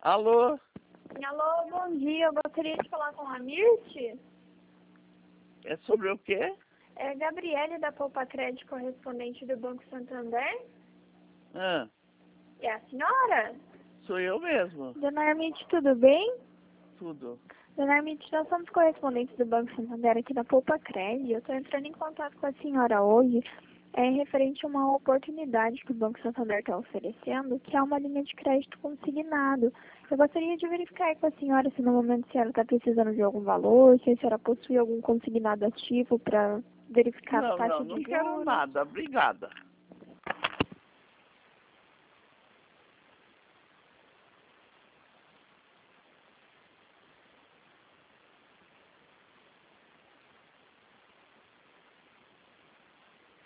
Alô? Alô, bom dia. Eu gostaria de falar com a Mirte. É sobre o quê? É Gabriele da Poupa Crédito, correspondente do Banco Santander. Ah, É a senhora? sou eu mesmo. Dona Armite, tudo bem? Tudo. Dona Armite, nós somos correspondentes do Banco Santander aqui da Poupa Crédito. Eu estou entrando em contato com a senhora hoje, referente a uma oportunidade que o Banco Santander está oferecendo, que é uma linha de crédito consignado. Eu gostaria de verificar com a senhora se no momento a senhora está precisando de algum valor, se a senhora possui algum consignado ativo para verificar a taxa Não de quero juros. nada. Obrigada.